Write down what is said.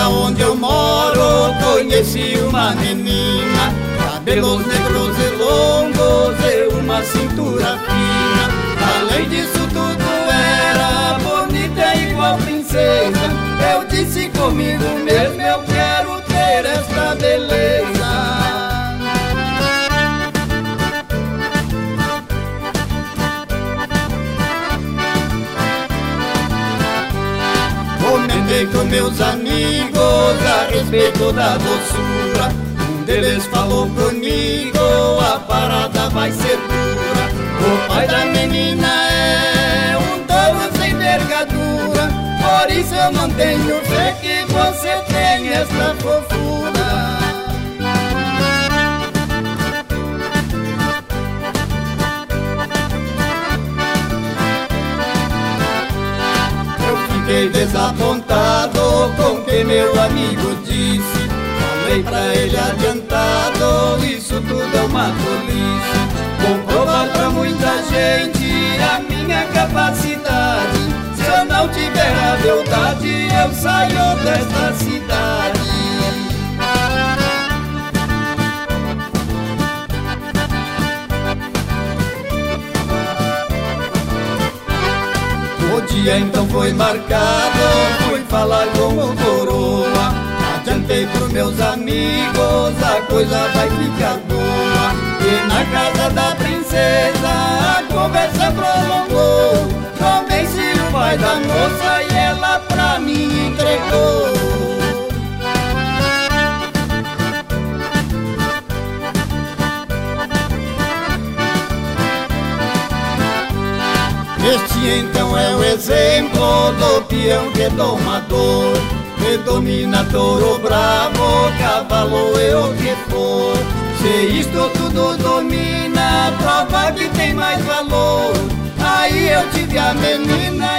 onde eu moro conheci uma menina, cabelos negros e longos e uma cintura fina. Além disso tudo era bonita igual princesa. Eu disse comigo mesmo, eu quero ter esta beleza. Comentei com meus amigos a respeito da doçura. Um deles falou comigo, a parada vai ser dura. O pai da menina é um touro sem envergadura, por isso eu não tenho fé que você tem essa fofura. Fiquei desapontado com o que meu amigo disse. Falei pra ele adiantado, isso tudo é uma tolice. Vou provar pra muita gente a minha capacidade. Se eu não tiver a verdade, eu saio desta cidade. O dia então foi marcado, fui falar com o coroa. Adiantei pros meus amigos, a coisa vai ficar boa. E na casa da princesa a conversa prolongou. Convenci o pai da moça e ela pra mim entregou. Este então é o exemplo do peão que é domador, que domina touro bravo, cavalo e o que for. Se isto tudo domina, prova que tem mais valor. Aí eu tive a menina